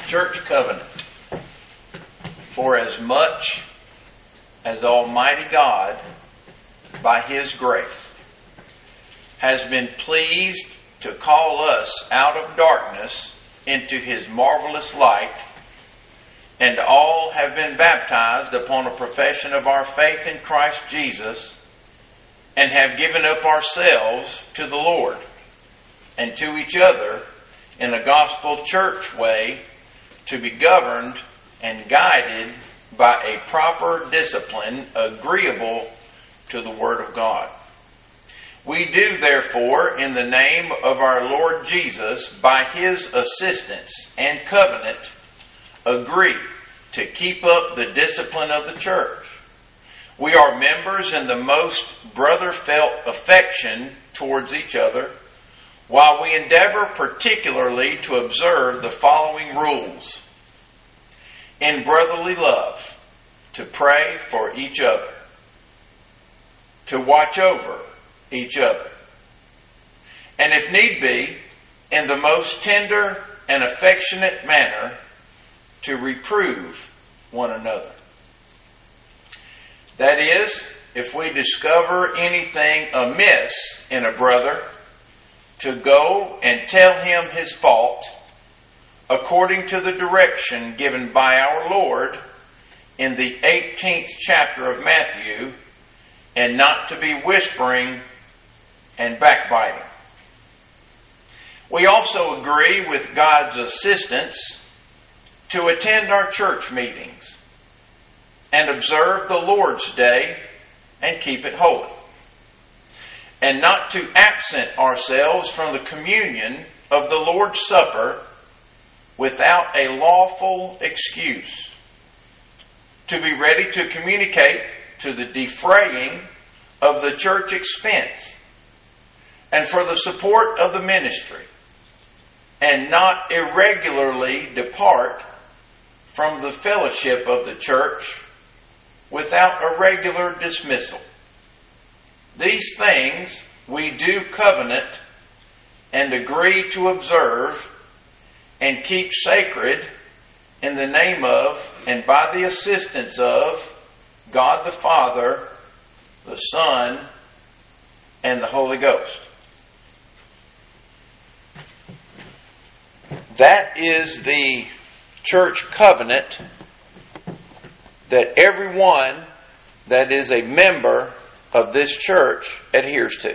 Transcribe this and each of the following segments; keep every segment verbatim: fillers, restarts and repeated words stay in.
church covenant. For as much as Almighty God, by His grace, has been pleased to call us out of darkness into His marvelous light, and all have been baptized upon a profession of our faith in Christ Jesus, and have given up ourselves to the Lord and to each other in a gospel church way, to be governed and guided by a proper discipline agreeable to the Word of God. We do, therefore, in the name of our Lord Jesus, by His assistance and covenant, agree to keep up the discipline of the church. We are members in the most brother-felt affection towards each other, while we endeavor particularly to observe the following rules. In brotherly love, to pray for each other, to watch over each other, and if need be, in the most tender and affectionate manner, to reprove one another. That is, if we discover anything amiss in a brother, to go and tell him his fault according to the direction given by our Lord in the eighteenth chapter of Matthew, and not to be whispering and backbiting. We also agree, with God's assistance, to attend our church meetings and observe the Lord's Day and keep it holy, and not to absent ourselves from the communion of the Lord's Supper without a lawful excuse, to be ready to communicate to the defraying of the church expense and for the support of the ministry, and not irregularly depart from the fellowship of the church without a regular dismissal. These things we do covenant and agree to observe and keep sacred in the name of and by the assistance of God the Father, the Son, and the Holy Ghost. That is the church covenant that everyone that is a member of this church adheres to.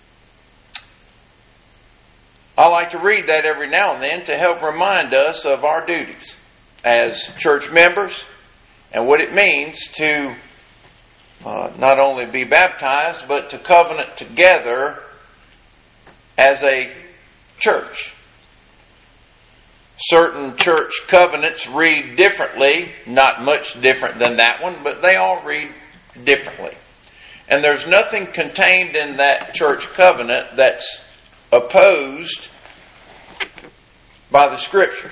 I like to read that every now and then to help remind us of our duties as church members and what it means to uh, not only be baptized, but to covenant together as a church. Certain church covenants read differently, not much different than that one, but they all read differently. And there's nothing contained in that church covenant that's opposed by the Scriptures.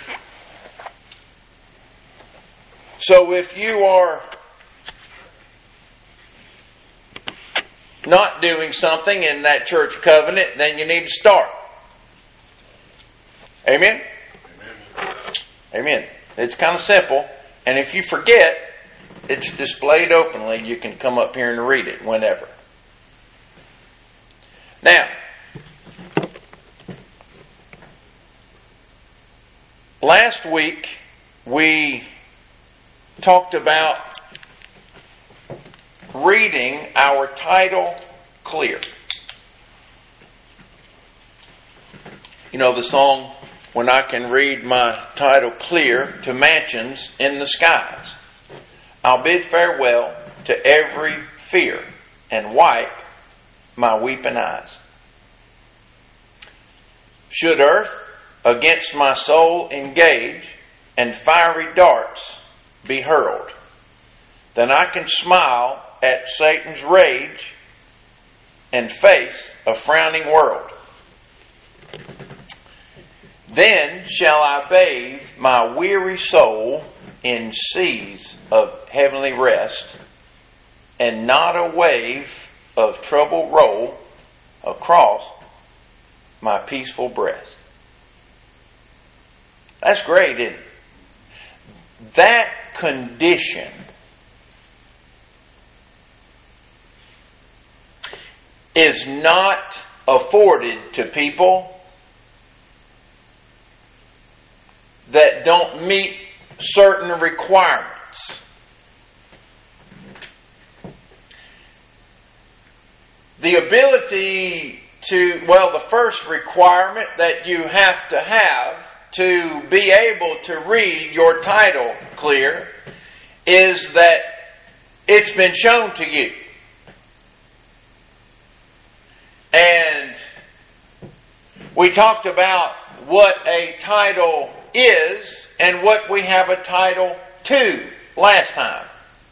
So if you are not doing something in that church covenant, then you need to start. Amen? Amen. Amen. It's kind of simple. And if you forget, it's displayed openly. You can come up here and read it whenever. Now, last week we talked about reading our title clear. You know the song, "When I Can Read My Title Clear to Mansions in the Skies. I'll bid farewell to every fear and wipe my weeping eyes. Should earth against my soul engage and fiery darts be hurled, then I can smile at Satan's rage and face a frowning world. Then shall I bathe my weary soul in seas of heavenly rest, and not a wave of trouble roll across my peaceful breast." That's great, isn't it? that condition is not afforded to people that don't meet certain requirements. The ability to, well, the first requirement that you have to have to be able to read your title clear is that it's been shown to you. And we talked about what a title is and what we have a title to last time.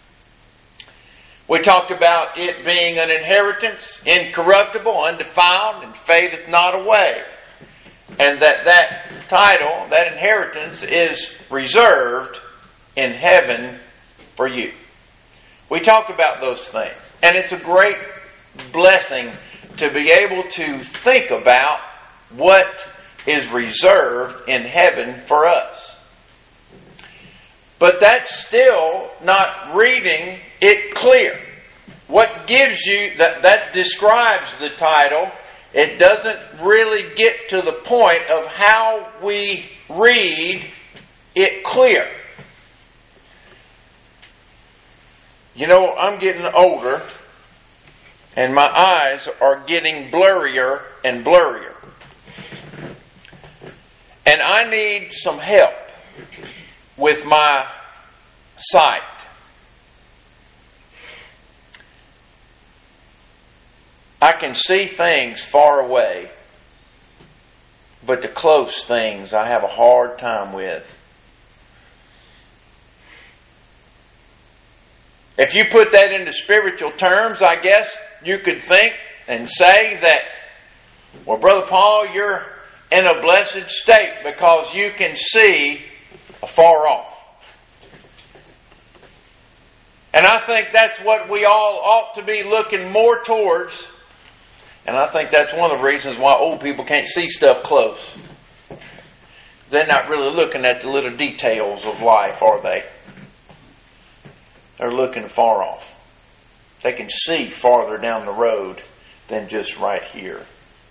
We talked about it being an inheritance, incorruptible, undefiled, and fadeth not away. And that that title, that inheritance, is reserved in heaven for you. We talked about those things. And it's a great blessing to be able to think about what is reserved in heaven for us. But that's still not reading it clear. What gives you, that, that describes the title. It doesn't really get to the point of how we read it clear. You know, I'm getting older, and my eyes are getting blurrier and blurrier. And I need some help with my sight. I can see things far away, but the close things I have a hard time with. If you put that into spiritual terms, I guess you could think and say that, well, Brother Paul, you're in a blessed state because you can see afar off. And I think that's what we all ought to be looking more towards. And I think that's one of the reasons why old people can't see stuff close. They're not really looking at the little details of life, are they? They're looking far off. They can see farther down the road than just right here.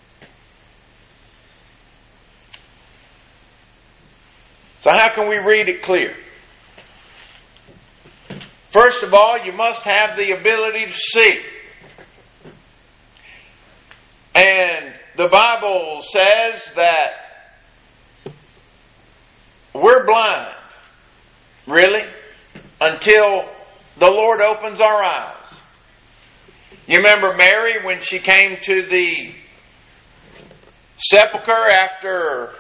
So how can we read it clear? First of all, you must have the ability to see. And the Bible says that we're blind, really, until the Lord opens our eyes. You remember Mary when she came to the sepulcher after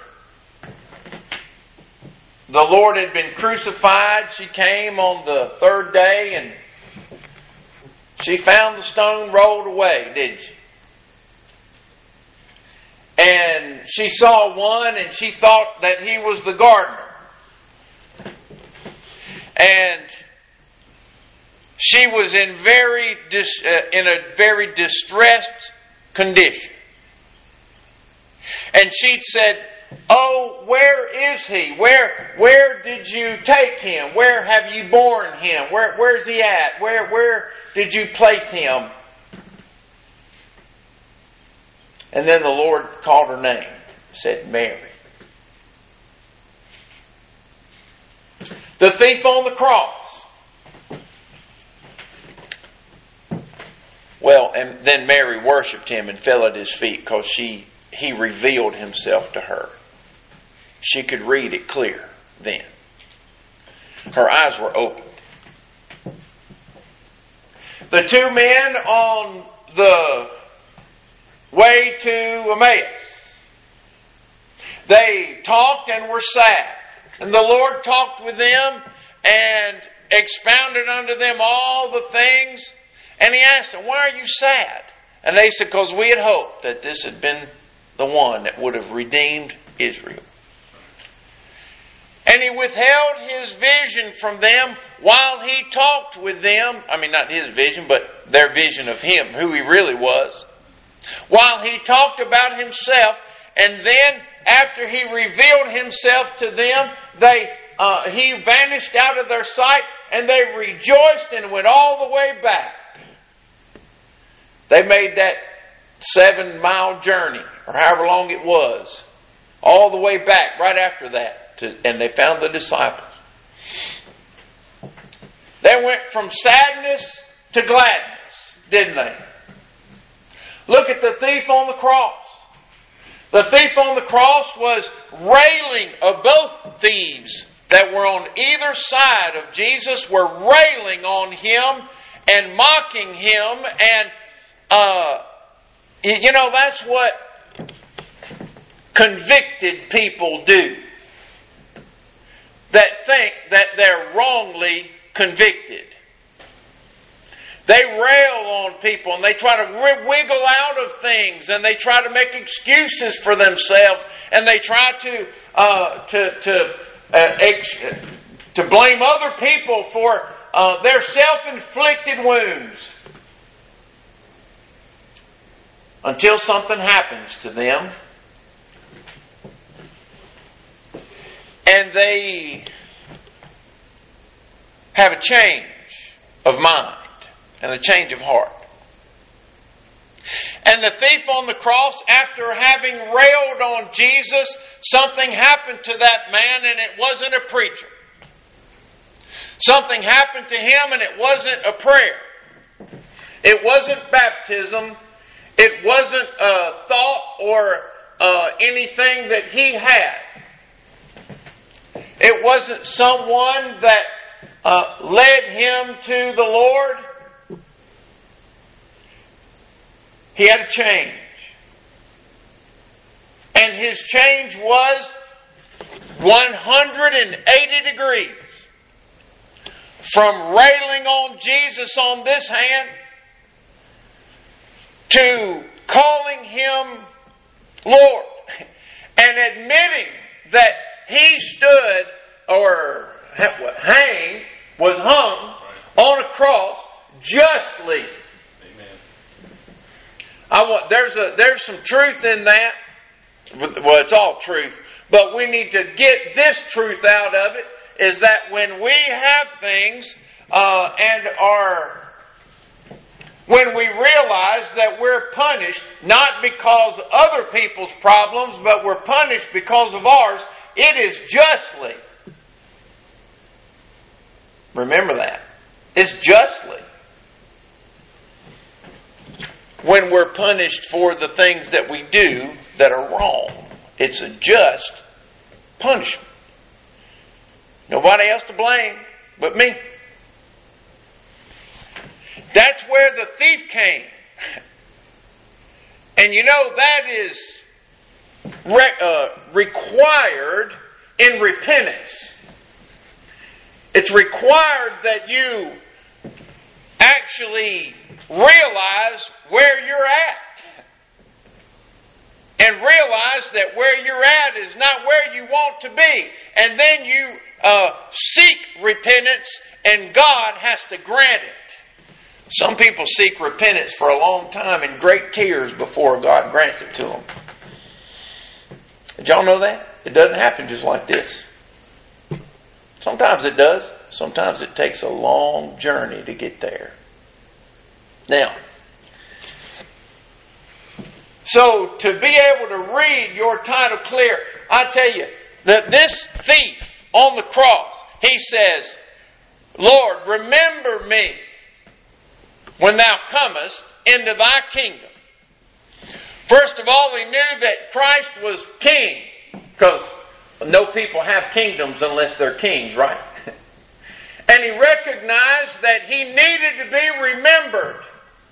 the Lord had been crucified? She came on the third day and she found the stone rolled away, didn't she? And she saw one and she thought that he was the gardener. And she was in very dis, uh, in a very distressed condition. And she said, "Oh, where is he? Where where did you take him? Where have you borne him? Where where's he at? Where where did you place him?" And then the Lord called her name, said Mary. The thief on the cross. Well, and then Mary worshipped him and fell at his feet because she he revealed himself to her. She could read it clear then. Her eyes were opened. The two men on the way to Emmaus, they talked and were sad. And the Lord talked with them and expounded unto them all the things. And He asked them, "Why are you sad?" And they said, "Because we had hoped that this had been the one that would have redeemed Israel." And He withheld His vision from them while He talked with them. I mean, not His vision, but their vision of Him, who He really was. While He talked about Himself, and then after He revealed Himself to them, they uh, he vanished out of their sight, and they rejoiced and went all the way back. They made that seven mile journey, or however long it was, all the way back right after that, to, and they found the disciples. They went from sadness to gladness, didn't they? Look at the thief on the cross. The thief on the cross was railing, of both thieves that were on either side of Jesus were railing on him and mocking him. And, uh, you know, that's what convicted people do. That think that they're wrongly convicted. They rail on people and they try to wiggle out of things and they try to make excuses for themselves and they try to uh, to to uh, ex- to blame other people for uh, their self-inflicted wounds until something happens to them and they have a change of mind and a change of heart. And the thief on the cross, after having railed on Jesus, something happened to that man, and it wasn't a preacher. Something happened to him, and it wasn't a prayer. It wasn't baptism. It wasn't a thought or uh, anything that he had. It wasn't someone that uh, led him to the Lord. He had a change. And his change was one hundred eighty degrees. From railing on Jesus on this hand to calling him Lord and admitting that he stood or hanged, was hung on a cross justly. I want there's a there's some truth in that. Well, it's all truth, but we need to get this truth out of it. Is that when we have things uh, and are when we realize that we're punished not because of other people's problems, but we're punished because of ours, it is justly. Remember that. It's justly. When we're punished for the things that we do that are wrong. It's a just punishment. Nobody else to blame but me. That's where the thief came. And you know that is re- uh, required in repentance. It's required that you actually realize where you're at. And realize that where you're at is not where you want to be. And then you uh, seek repentance and God has to grant it. Some people seek repentance for a long time in great tears before God grants it to them. Did y'all know that? It doesn't happen just like this. Sometimes it does. Sometimes it takes a long journey to get there. Now, so to be able to read your title clear, I tell you that this thief on the cross, he says, Lord, remember me when thou comest into thy kingdom. First of all, he knew that Christ was king, because no people have kingdoms unless they're kings, right? And he recognized that he needed to be remembered.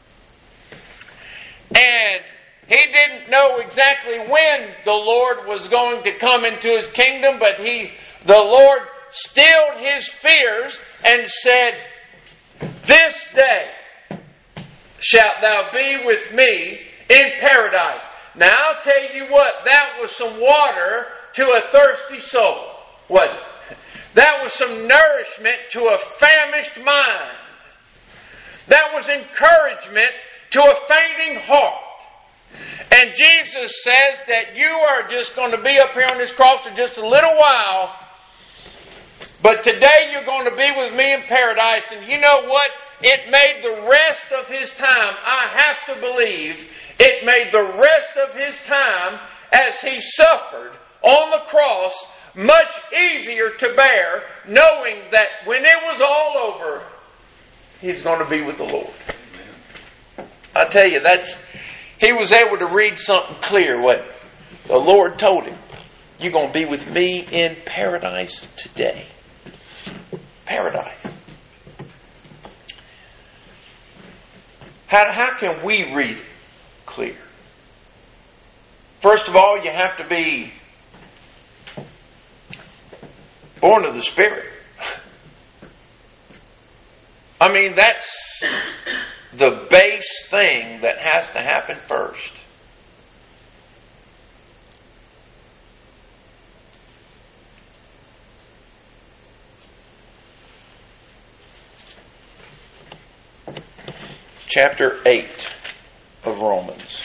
And he didn't know exactly when the Lord was going to come into his kingdom, but he, the Lord stilled his fears and said, this day shalt thou be with me in paradise. Now I'll tell you what, that was some water to a thirsty soul, wasn't it? That was some nourishment to a famished mind. That was encouragement to a fainting heart. And Jesus says that you are just going to be up here on this cross for just a little while, But today you're going to be with me in paradise. And you know what? It made the rest of his time, I have to believe, it made the rest of his time as he suffered on the cross much easier to bear, knowing that when it was all over, he's going to be with the Lord. I tell you, that's he was able to read something clear. What the Lord told him: "You're going to be with me in paradise today." Paradise. How how can we read it clear? First of all, you have to be born of the Spirit. I mean, that's the base thing that has to happen first. Chapter eight of Romans.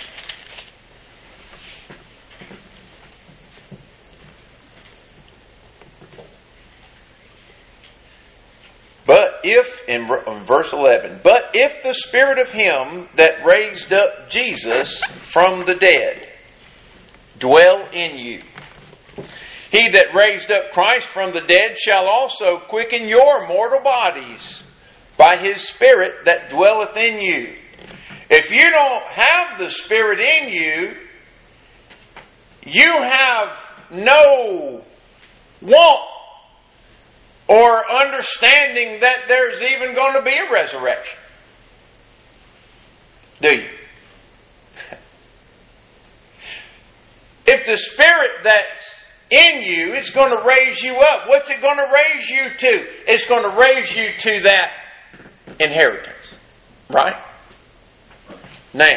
But if, in verse eleven, but if the Spirit of Him that raised up Jesus from the dead dwell in you, He that raised up Christ from the dead shall also quicken your mortal bodies by His Spirit that dwelleth in you. If you don't have the Spirit in you, you have no want or understanding that there's even going to be a resurrection. Do you? If the Spirit that's in you, it's going to raise you up. What's it going to raise you to? It's going to raise you to that inheritance. Right? Now,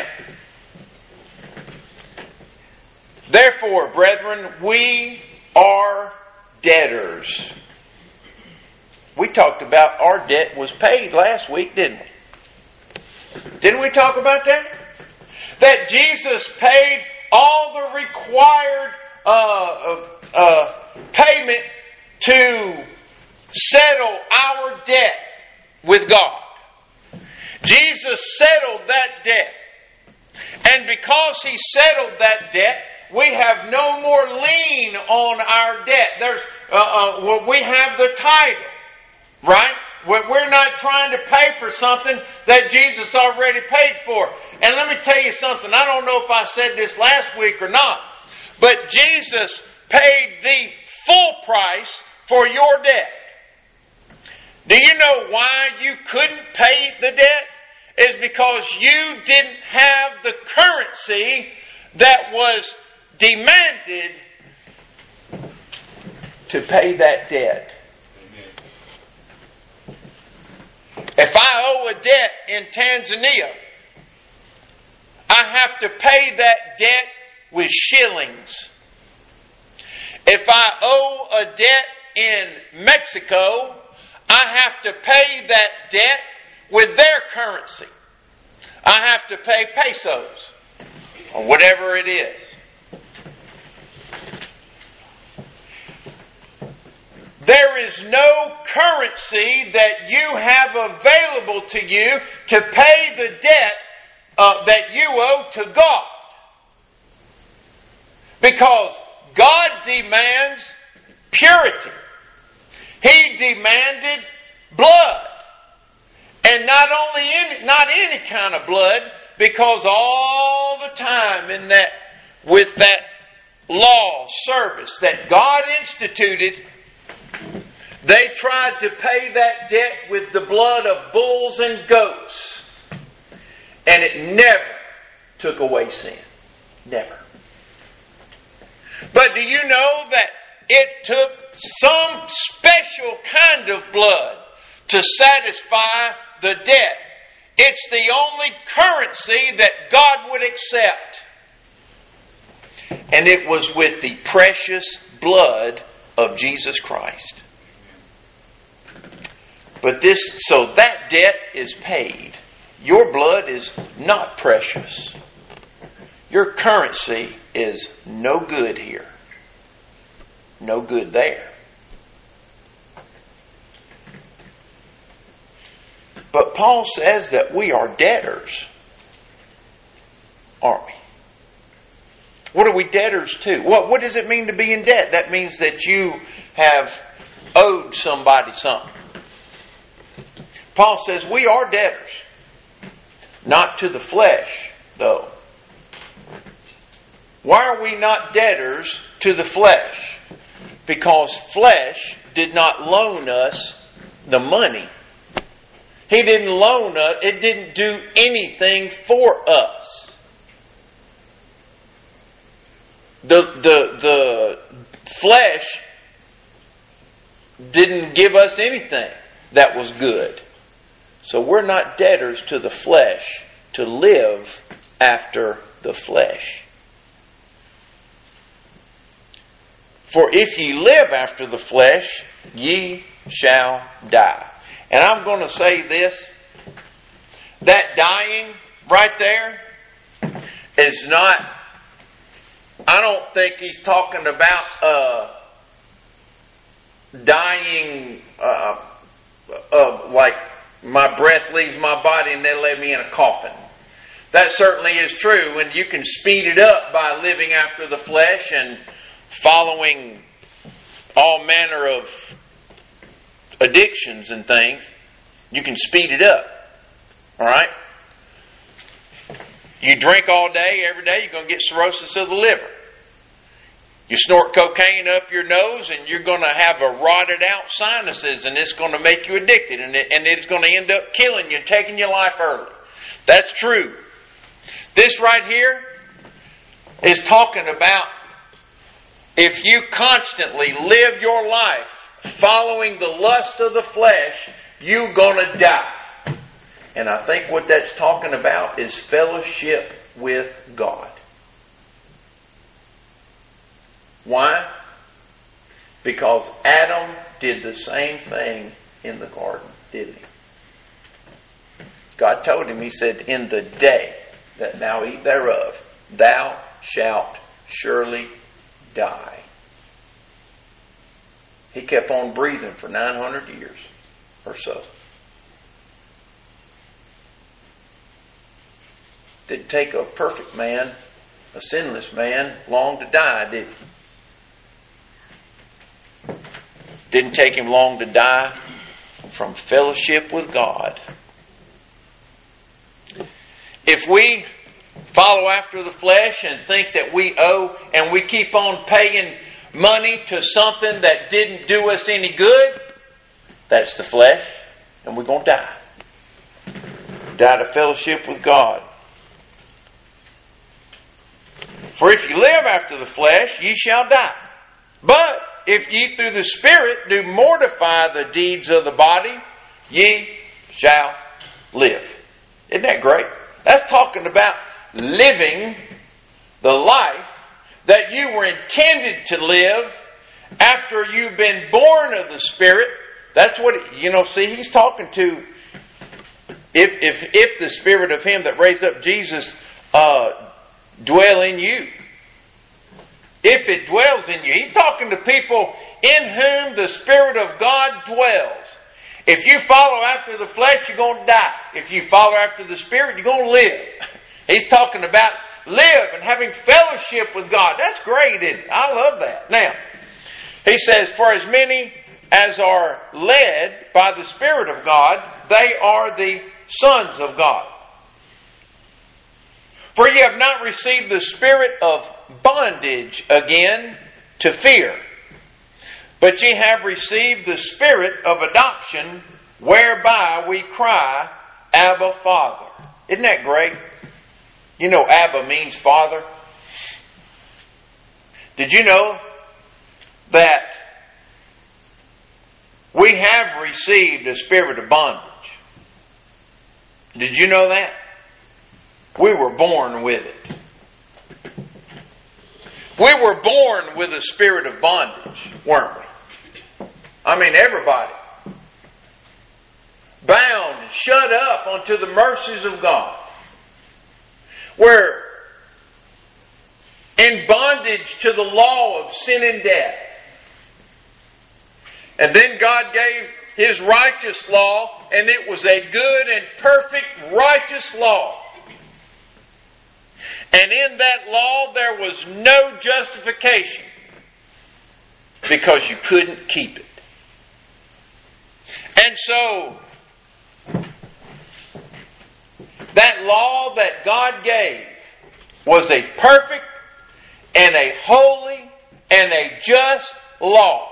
therefore, brethren, we are debtors. We talked about our debt was paid last week, didn't we? Didn't we talk about that? That Jesus paid all the required uh, uh, payment to settle our debt with God. Jesus settled that debt. And because He settled that debt, we have no more lien on our debt. There's, uh, uh, well, we have the title. Right? We're not trying to pay for something that Jesus already paid for. And let me tell you something. I don't know if I said this last week or not. But Jesus paid the full price for your debt. Do you know why you couldn't pay the debt? It's because you didn't have the currency that was demanded to pay that debt. If I owe a debt in Tanzania, I have to pay that debt with shillings. If I owe a debt in Mexico, I have to pay that debt with their currency. I have to pay pesos, or whatever it is. There is no currency that you have available to you to pay the debt uh, that you owe to God. Because God demands purity. He demanded blood. And not only any, not any kind of blood, because all the time in that, with that law service that God instituted, they tried to pay that debt with the blood of bulls and goats. And it never took away sin. Never. But do you know that it took some special kind of blood to satisfy the debt? It's the only currency that God would accept. And it was with the precious blood of Jesus Christ. But this, so that debt is paid. Your blood is not precious. Your currency is no good here. No good there. But Paul says that we are debtors, aren't we? What are we debtors to? What, what does it mean to be in debt? That means that you have owed somebody something. Paul says we are debtors. Not to the flesh, though. Why are we not debtors to the flesh? Because flesh did not loan us the money. He didn't loan us. It didn't do anything for us. The, the, the flesh didn't give us anything that was good. So we're not debtors to the flesh to live after the flesh. For if ye live after the flesh, ye shall die. And I'm going to say this, that dying right there is not, I don't think he's talking about uh, dying uh, uh, like my breath leaves my body and they lay me in a coffin. That certainly is true, and you can speed it up by living after the flesh and following all manner of addictions and things. You can speed it up. Alright? You drink all day, every day, you're going to get cirrhosis of the liver. You snort cocaine up your nose and you're going to have a rotted out sinuses, and it's going to make you addicted, and, it, and it's going to end up killing you and taking your life early. That's true. This right here is talking about if you constantly live your life following the lust of the flesh, you're going to die. And I think what that's talking about is fellowship with God. Why? Because Adam did the same thing in the garden, didn't he? God told him, He said, in the day that thou eat thereof, thou shalt surely die. He kept on breathing for nine hundred years or so. Didn't take a perfect man, a sinless man, long to die, did it? Didn't take him long to die from fellowship with God. If we follow after the flesh and think that we owe, and we keep on paying money to something that didn't do us any good, that's the flesh, and we're going to die. Die to fellowship with God. For if you live after the flesh, ye shall die. But if ye through the Spirit do mortify the deeds of the body, ye shall live. Isn't that great? That's talking about living the life that you were intended to live after you've been born of the Spirit. That's what, you know, see, he's talking to, if if if the Spirit of Him that raised up Jesus uh, dwell in you. If it dwells in you. He's talking to people in whom the Spirit of God dwells. If you follow after the flesh, you're going to die. If you follow after the Spirit, you're going to live. He's talking about live and having fellowship with God. That's great, isn't it? I love that. Now, he says, for as many as are led by the Spirit of God, they are the sons of God. For ye have not received the spirit of bondage again to fear, but ye have received the Spirit of adoption, whereby we cry, Abba, Father. Isn't that great? You know Abba means Father. Did you know that we have received a spirit of bondage? Did you know that? We were born with it. We were born with a spirit of bondage, weren't we? I mean, everybody. Bound and shut up unto the mercies of God. We're in bondage to the law of sin and death. And then God gave His righteous law, and it was a good and perfect righteous law. And in that law there was no justification because you couldn't keep it. And so, that law that God gave was a perfect and a holy and a just law.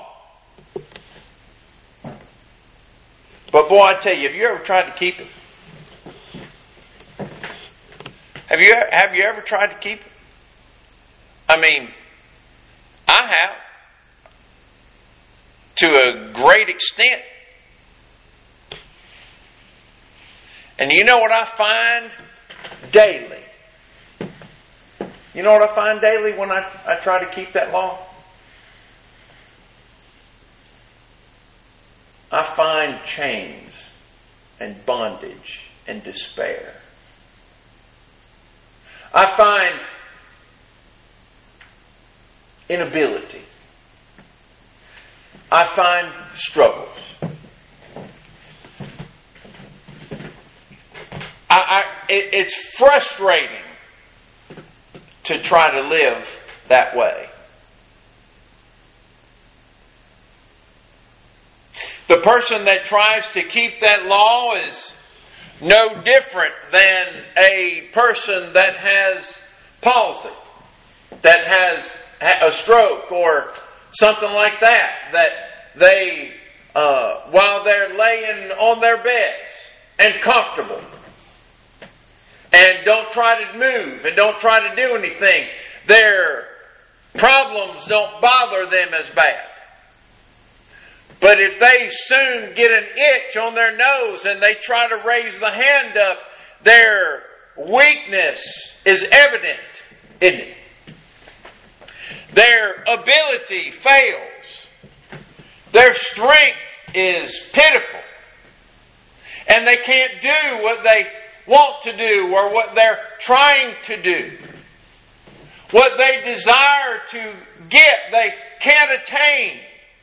But boy, I tell you, have you ever tried to keep it? Have you, have you ever tried to keep it? I mean, I have. To a great extent. And you know what I find daily? You know what I find daily when I, I try to keep that law? I find chains and bondage and despair. I find inability. I find struggles. I, I, it, it's frustrating to try to live that way. The person that tries to keep that law is no different than a person that has palsy, that has a stroke or something like that, that they, uh, while they're laying on their beds and comfortable, and don't try to move and don't try to do anything, their problems don't bother them as bad. But if they soon get an itch on their nose and they try to raise the hand up, their weakness is evident, isn't it? Their ability fails. Their strength is pitiful. And they can't do what they want to do or what they're trying to do. What they desire to get, they can't attain.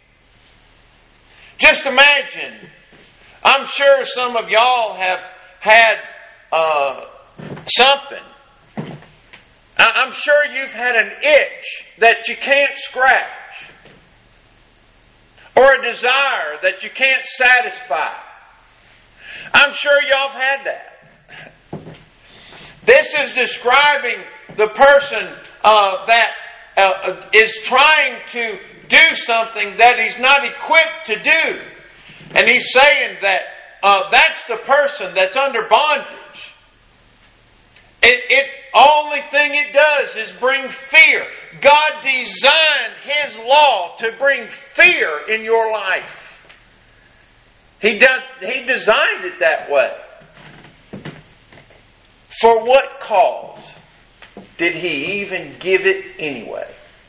Just imagine, I'm sure some of y'all have had uh, something. I'm sure you've had an itch that you can't scratch. Or a desire that you can't satisfy. I'm sure y'all have had that. This is describing the person uh, that uh, is trying to do something that he's not equipped to do. And he's saying that uh, that's the person that's under bondage. It, it only thing it does is bring fear. God designed His law to bring fear in your life. He does, He designed it that way. For what cause did He even give it anyway?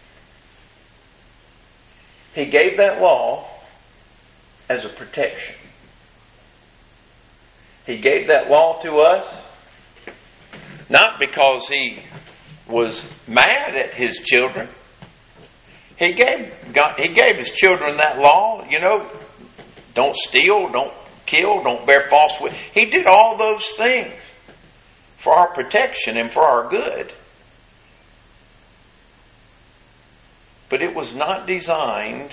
He gave that law as a protection. He gave that law to us not because He was mad at His children. He gave God, He gave His children that law, you know, don't steal, don't kill, don't bear false witness. He did all those things for our protection and for our good. But it was not designed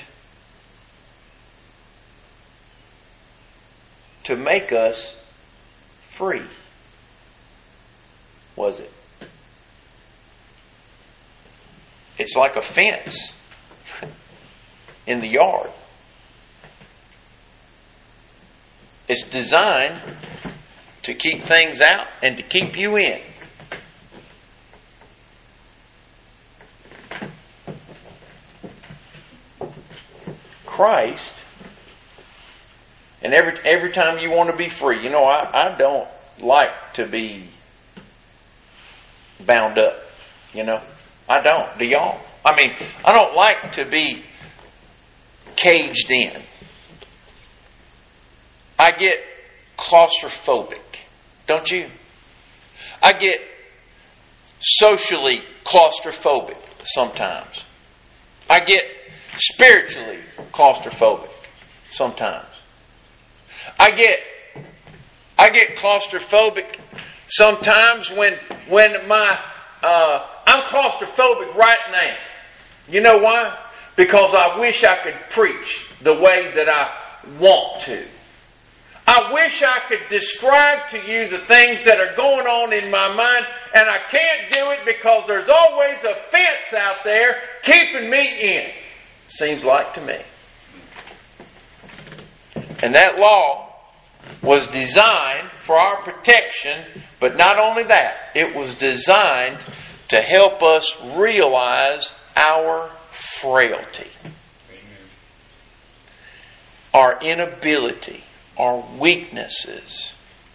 to make us free, was it? It's like a fence in the yard. It's designed to keep things out and to keep you in. Christ, and every every time you want to be free, you know, I, I don't like to be bound up, you know. I don't. Do y'all? I mean, I don't like to be caged in. I get claustrophobic, don't you? I get socially claustrophobic sometimes. I get spiritually claustrophobic sometimes. I get I get claustrophobic sometimes when when my uh, I'm claustrophobic right now. You know why? Because I wish I could preach the way that I want to. I wish I could describe to you the things that are going on in my mind, and I can't do it because there's always a fence out there keeping me in. Seems like to me. And that law was designed for our protection, but not only that, it was designed to help us realize our frailty, our inability, our weaknesses.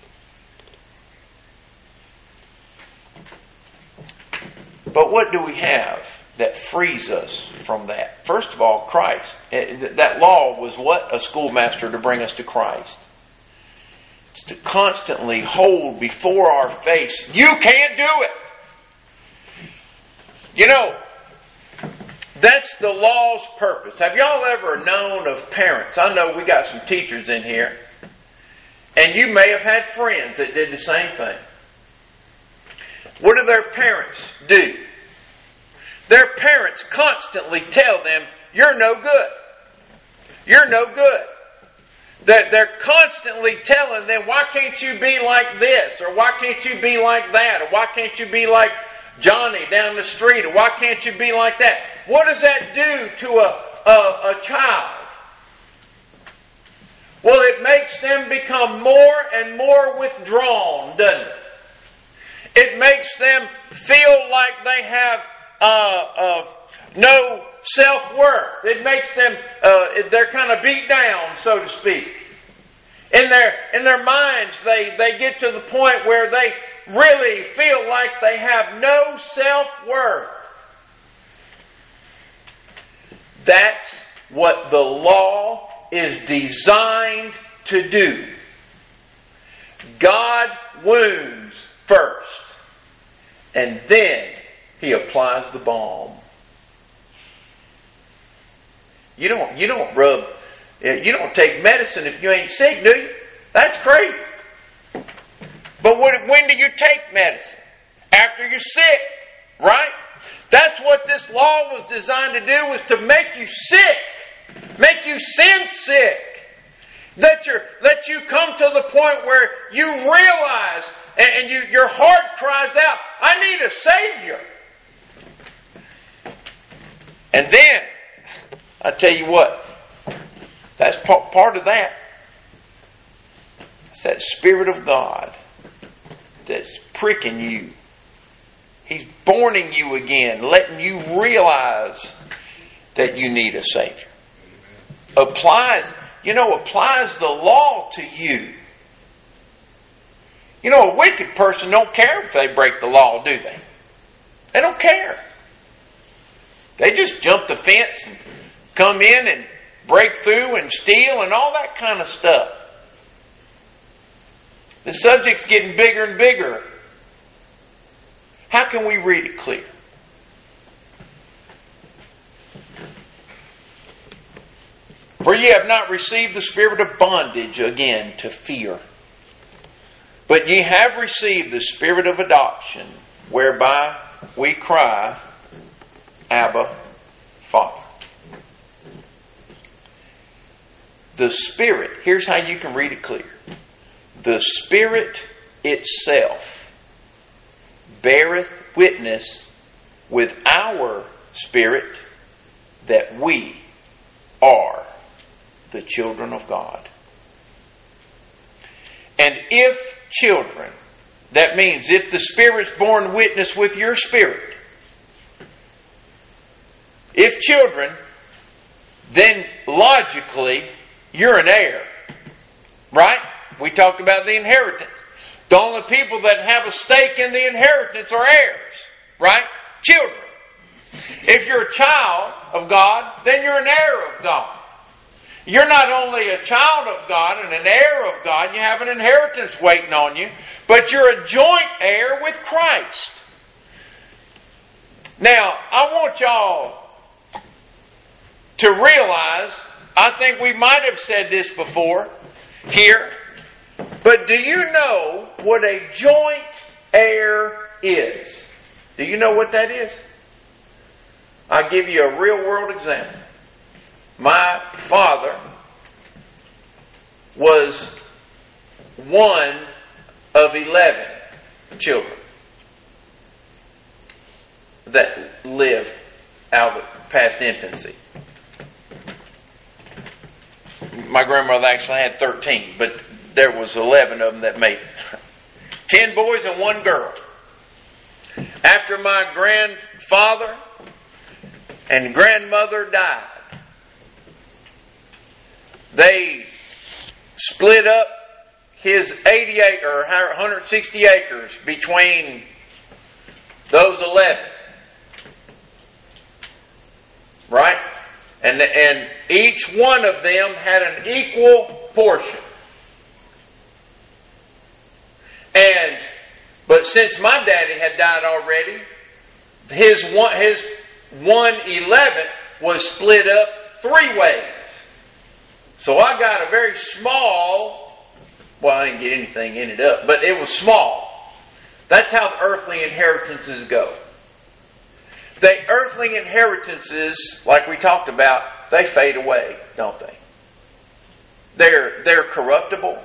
But what do we have that frees us from that? First of all, Christ. That law was what? A schoolmaster to bring us to Christ. It's to constantly hold before our face, you can't do it. You know, that's the law's purpose. Have y'all ever known of parents? I know we got some teachers in here. And you may have had friends that did the same thing. What do their parents do? Their parents constantly tell them, you're no good. You're no good. That they're constantly telling them, why can't you be like this? Or why can't you be like that? Or why can't you be like Johnny down the street? Or why can't you be like that? What does that do to a, a, a child? Well, it makes them become more and more withdrawn, doesn't it? It makes them feel like they have uh, uh, no self-worth. It makes them, uh, they're kind of beat down, so to speak. In their, in their minds, they, they get to the point where they really feel like they have no self-worth. That's what the law is designed to do. God wounds first, and then He applies the balm. You don't, you don't rub, you don't take medicine if you ain't sick, do you? That's crazy. But what, when do you take medicine? After you're sick, right? That's what this law was designed to do, was to make you sick. Make you sin sick. That, you're, that you come to the point where you realize and, and you, your heart cries out, I need a Savior. And then, I tell you what, that's part, part of that. It's that Spirit of God that's pricking you. He's borning you again, letting you realize that you need a Savior. Applies, you know, applies the law to you. You know, a wicked person don't care if they break the law, do they? They don't care. They just jump the fence and come in and break through and steal and all that kind of stuff. The subject's getting bigger and bigger. How can we read it clear? For ye have not received the spirit of bondage again to fear, but ye have received the spirit of adoption, whereby we cry, Abba, Father. The Spirit, here's how you can read it clear. The Spirit itself beareth witness with our spirit that we are the children of God. And if children, that means if the Spirit's borne witness with your spirit, if children, then logically you're an heir. Right? We talked about the inheritance. The only people that have a stake in the inheritance are heirs. Right? Children. If you're a child of God, then you're an heir of God. You're not only a child of God and an heir of God, you have an inheritance waiting on you, but you're a joint heir with Christ. Now, I want y'all to realize, I think we might have said this before, here. But do you know what a joint heir is? Do you know what that is? I'll give you a real world example. My father was one of eleven children that lived out of past infancy. My grandmother actually had thirteen, but there was eleven of them that made it. Ten boys and one girl. After my grandfather and grandmother died, they split up his eighty acre or one hundred sixty acres between those eleven. Right? And, and each one of them had an equal portion. And, but since my daddy had died already, his one, his one eleventh was split up three ways. So I got a very small, well, I didn't get anything in it up, but it was small. That's how the earthly inheritances go. The earthly inheritances, like we talked about, they fade away, don't they? They're, they're corruptible.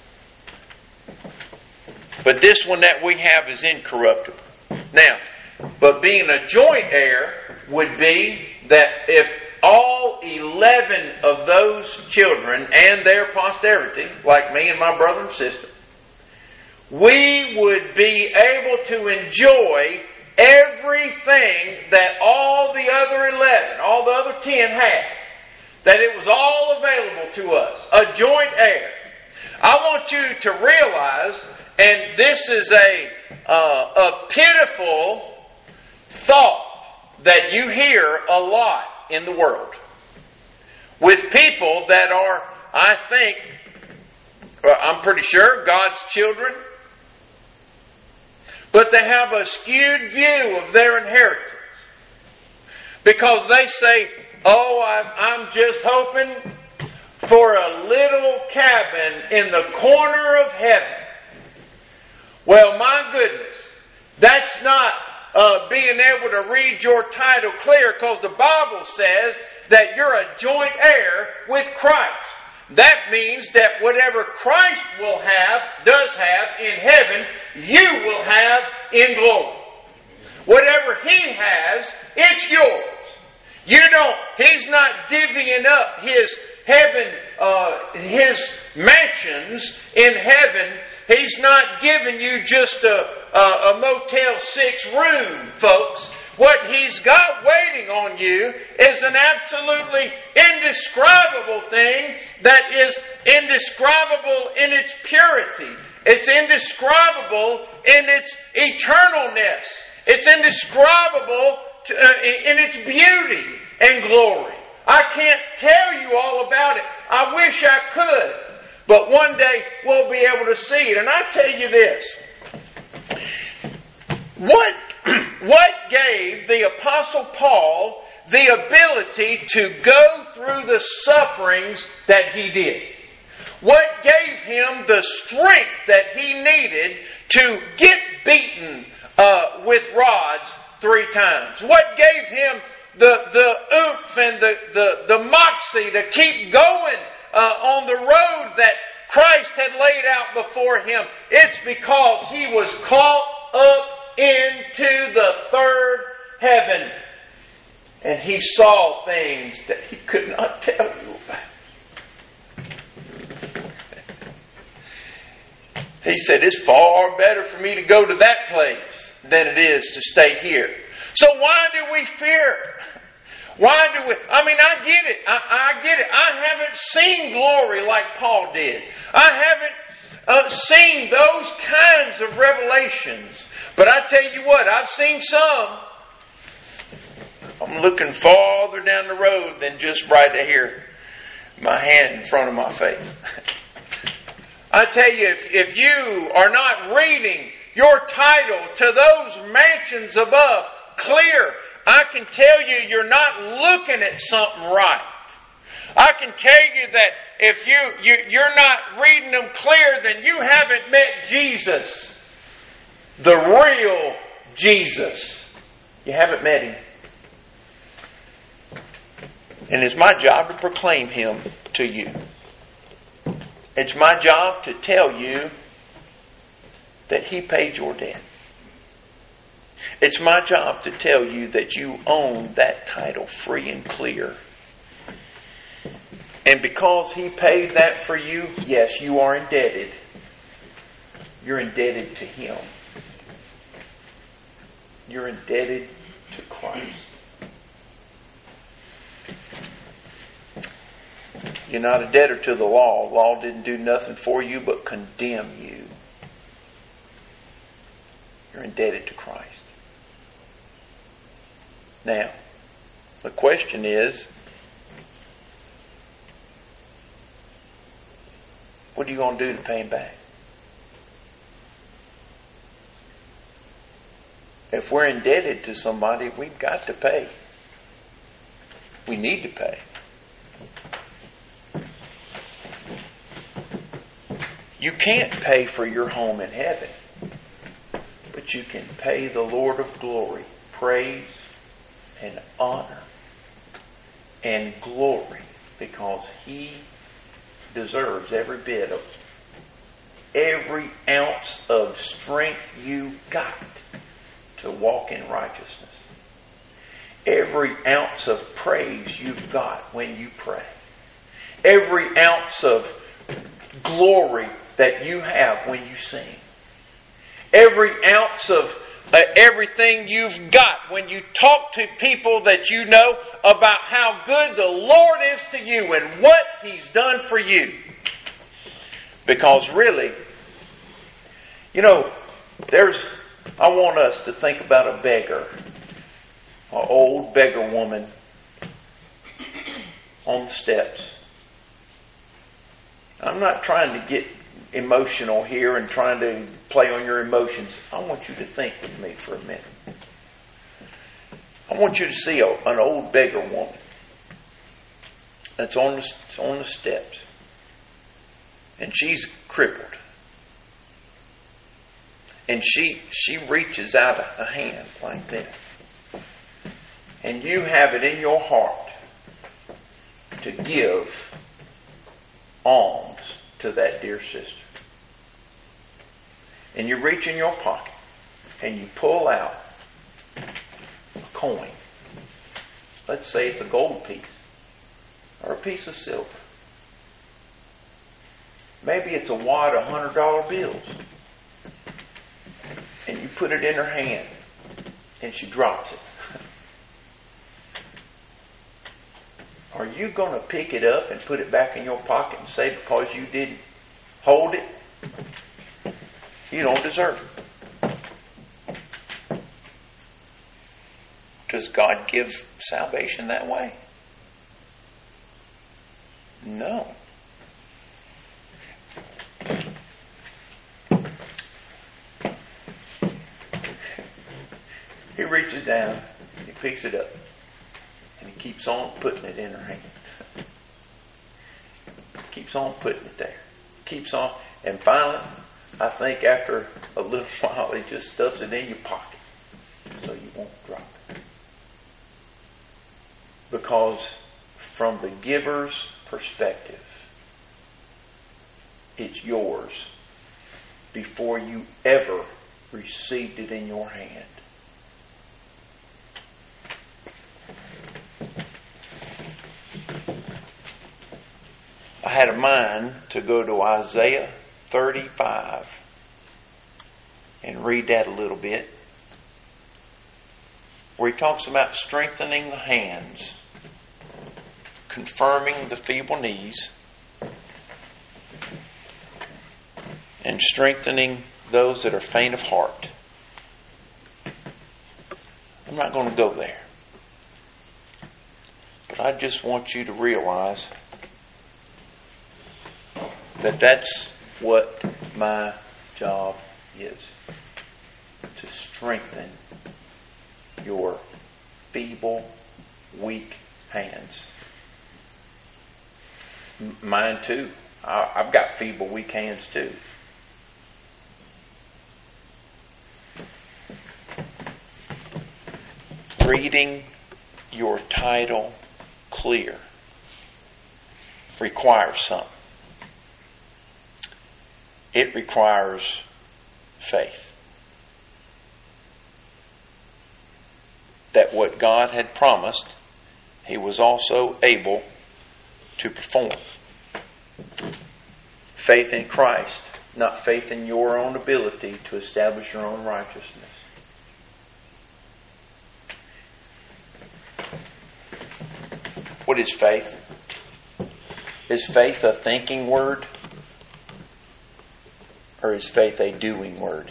But this one that we have is incorruptible. Now, but being a joint heir would be that if all eleven of those children and their posterity, like me and my brother and sister, we would be able to enjoy everything that all the other eleven, all the other ten had. That it was all available to us. A joint heir. I want you to realize, and this is a, uh, a pitiful thought that you hear a lot in the world. With people that are, I think, I'm pretty sure, God's children, but they have a skewed view of their inheritance. Because they say, oh, I'm just hoping for a little cabin in the corner of heaven. Well, my goodness, that's not uh, being able to read your title clear, because the Bible says that you're a joint heir with Christ. That means that whatever Christ will have, does have in heaven, you will have in glory. Whatever He has, it's yours. You don't, He's not divvying up His heaven, uh, His mansions in heaven. He's not giving you just a, a, a Motel six room, folks. What He's got waiting on you is an absolutely indescribable thing that is indescribable in its purity. It's indescribable in its eternalness. It's indescribable to, uh, in its beauty and glory. I can't tell you all about it. I wish I could. But one day we'll be able to see it. And I tell you this. What, what gave the Apostle Paul the ability to go through the sufferings that he did? What gave him the strength that he needed to get beaten uh, with rods three times? What gave him the, the oomph and the, the, the moxie to keep going uh, on the road that Christ had laid out before him? It's because he was caught up into the third heaven. And he saw things that he could not tell you about. He said, it's far better for me to go to that place than it is to stay here. So why do we fear? Why do we? I mean, I get it. I, I get it. I haven't seen glory like Paul did. I haven't uh, seen those kinds of revelations. But I tell you what, I've seen some. I'm looking farther down the road than just right here, my hand in front of my face. I tell you, if, if you are not reading your title to those mansions above clear, I can tell you you're not looking at something right. I can tell you that if you, you, you're not reading them clear, then you haven't met Jesus. The real Jesus. You haven't met Him. And it's my job to proclaim Him to you. It's my job to tell you that He paid your debt. It's my job to tell you that you own that title free and clear. And because He paid that for you, yes, you are indebted. You're indebted to Him. You're indebted to Christ. You're not a debtor to the law. The law didn't do nothing for you but condemn you. You're indebted to Christ. Now, the question is, what are you going to do to pay Him back? If we're indebted to somebody, we've got to pay. We need to pay. You can't pay for your home in heaven, but you can pay the Lord of glory praise and honor and glory, because He deserves every bit of every ounce of strength you got to walk in righteousness. Every ounce of praise you've got when you pray. Every ounce of glory that you have when you sing. Every ounce of uh, everything you've got when you talk to people that you know about how good the Lord is to you and what He's done for you. Because really, you know, there's, I want us to think about a beggar, an old beggar woman on the steps. I'm not trying to get emotional here and trying to play on your emotions. I want you to think with me for a minute. I want you to see a, an old beggar woman that's on the, on the steps. And she's crippled. And she she reaches out a, a hand like this. And you have it in your heart to give alms to that dear sister. And you reach in your pocket and you pull out a coin. Let's say it's a gold piece or a piece of silver. Maybe it's a wad of one hundred dollar bills. And you put it in her hand and she drops it. Are you going to pick it up and put it back in your pocket and say because you didn't hold it, you don't deserve it? Does God give salvation that way? No. He reaches down, he picks it up, and he keeps on putting it in her hand. Keeps on putting it there. Keeps on, and finally, I think after a little while, he just stuffs it in your pocket so you won't drop it. Because from the giver's perspective, it's yours before you ever received it in your hand. I had a mind to go to Isaiah thirty-five and read that a little bit, where he talks about strengthening the hands, confirming the feeble knees, and strengthening those that are faint of heart. I'm not going to go there. But I just want you to realize that that's what my job is. To strengthen your feeble, weak hands. M- mine too. I, I've got feeble, weak hands too. Reading your title clear requires something. It requires faith. That what God had promised, He was also able to perform. Faith in Christ, not faith in your own ability to establish your own righteousness. What is faith? Is faith a thinking word? Or is faith a doing word?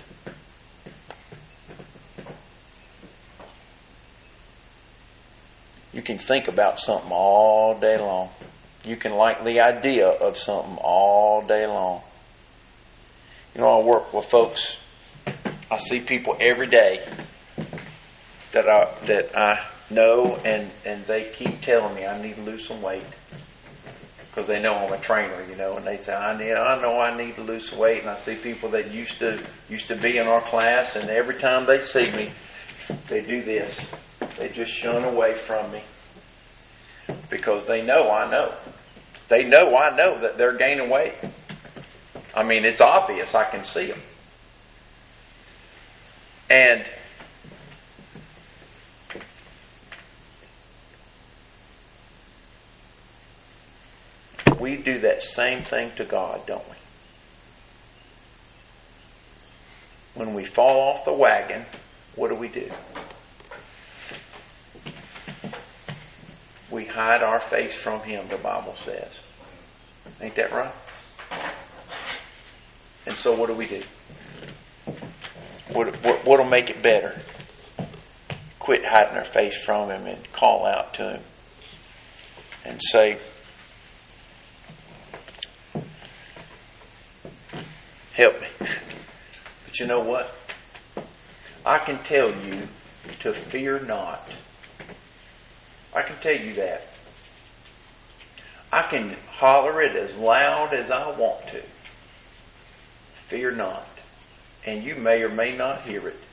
You can think about something all day long. You can like the idea of something all day long. You know, I work with folks. I see people every day that I that I know, and, and they keep telling me I need to lose some weight because they know I'm a trainer. You know, and they say I need I know I need to lose some weight. And I see people that used to used to be in our class, and every time they see me, they do this. They just shun away from me because they know I know. They know I know that they're gaining weight. I mean, it's obvious. I can see them. And we do that same thing to God, don't we? When we fall off the wagon, what do we do? We hide our face from Him, the Bible says. Ain't that right? And so what do we do? What, what, what'll make it better? Quit hiding our face from Him and call out to Him and say, help me. But you know what? I can tell you to fear not. I can tell you that. I can holler it as loud as I want to. Fear not. And you may or may not hear it.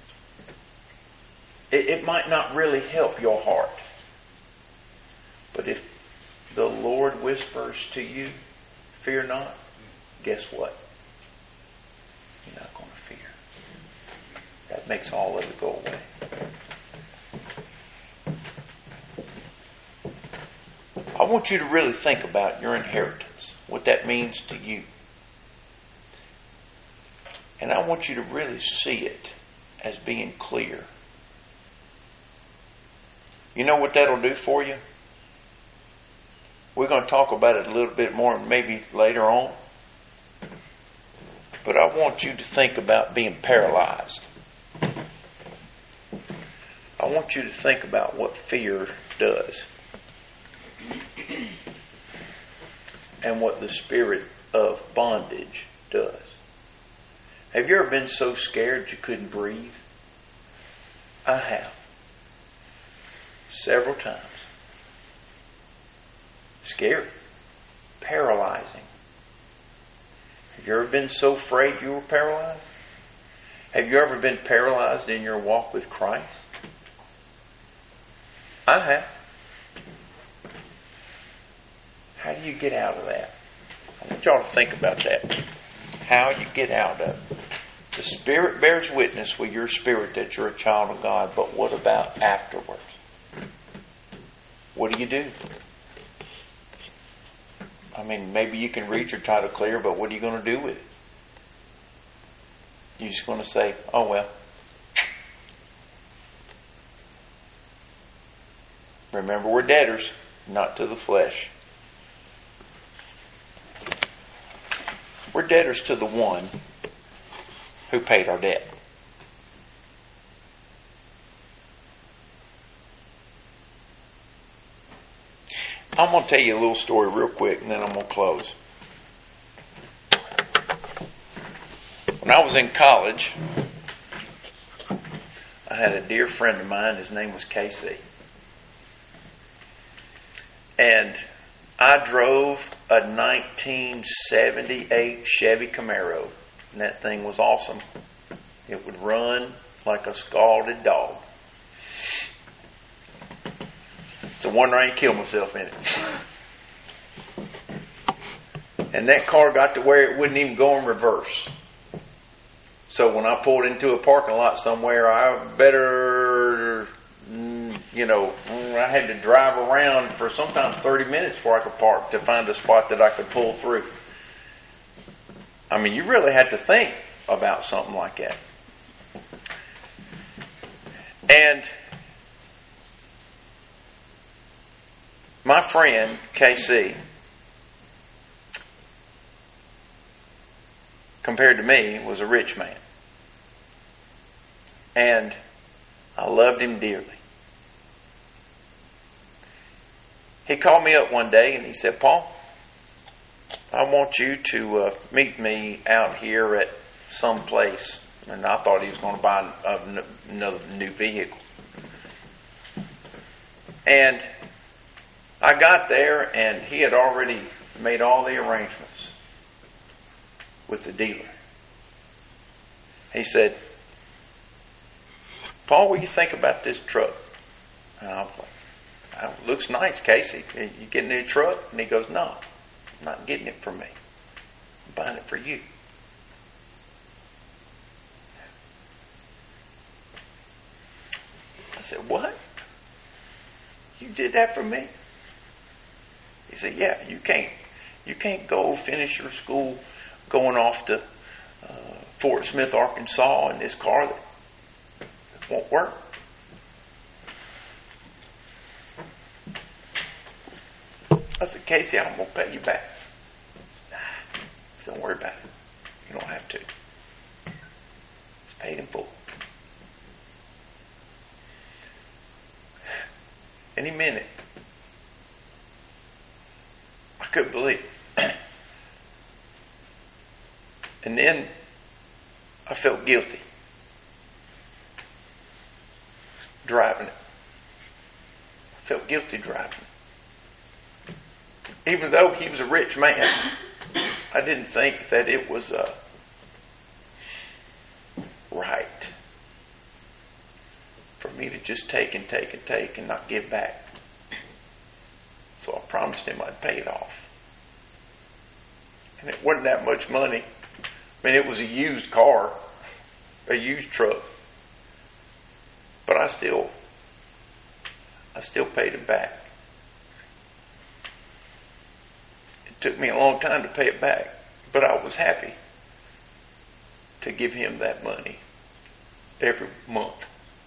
It, it might not really help your heart. But if the Lord whispers to you, fear not, guess what? You're not going to fear. That makes all of it go away. I want you to really think about your inheritance, what that means to you. And I want you to really see it as being clear. You know what that'll do for you? We're going to talk about it a little bit more maybe later on. But I want you to think about being paralyzed. I want you to think about what fear does. And what the spirit of bondage does. Have you ever been so scared you couldn't breathe? I have. Several times. Scary. Paralyzing. Have you ever been so afraid you were paralyzed? Have you ever been paralyzed in your walk with Christ? I have. How do you get out of that? I want y'all to think about that. How you get out of it. The Spirit bears witness with your spirit that you're a child of God, but what about afterwards? What do you do? I mean, maybe you can read your title clear, but what are you going to do with it? You're just going to say, oh well. Remember, we're debtors, not to the flesh. We're debtors to the one who paid our debt. I'm going to tell you a little story real quick, and then I'm going to close. When I was in college, I had a dear friend of mine. His name was Casey. And I drove a nineteen seventy-eight Chevy Camaro, and that thing was awesome. It would run like a scalded dog. It's a wonder I ain't killed myself in it. And that car got to where it wouldn't even go in reverse. So when I pulled into a parking lot somewhere, I better, you know, I had to drive around for sometimes thirty minutes before I could park to find a spot that I could pull through. I mean, you really had to think about something like that. And my friend, K C, compared to me, was a rich man. And I loved him dearly. He called me up one day and he said, Paul, I want you to uh, meet me out here at some place. And I thought he was going to buy another new vehicle. And I got there and he had already made all the arrangements with the dealer. He said, Paul, what do you think about this truck? And I was like, oh, it looks nice, Casey. You getting a new truck? And he goes, no, I'm not getting it for me. I'm buying it for you. I said, what? You did that for me? He said, yeah, you can't, you can't go finish your school going off to uh, Fort Smith, Arkansas in this car that won't work. I said, Casey, I'm going to pay you back. Nah, don't worry about it. You don't have to. It's paid in full. And he meant it. I couldn't believe it. And then I felt guilty driving it. I felt guilty driving it. Even though he was a rich man, I didn't think that it was uh, right for me to just take and take and take and not give back. So I promised him I'd pay it off. And it wasn't that much money. I mean, it was a used car, a used truck. But I still, I still paid it back. It took me a long time to pay it back, but I was happy to give him that money every month.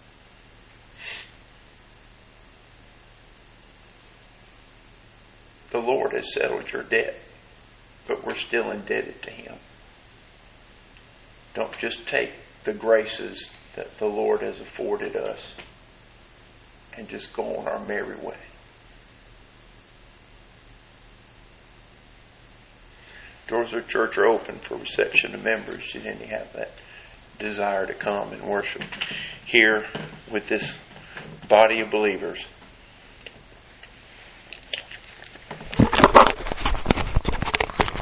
The Lord has settled your debt, but we're still indebted to Him. Don't just take the graces that the Lord has afforded us and just go on our merry way. Doors of the church are open for reception of members. Should any have that desire to come and worship here with this body of believers.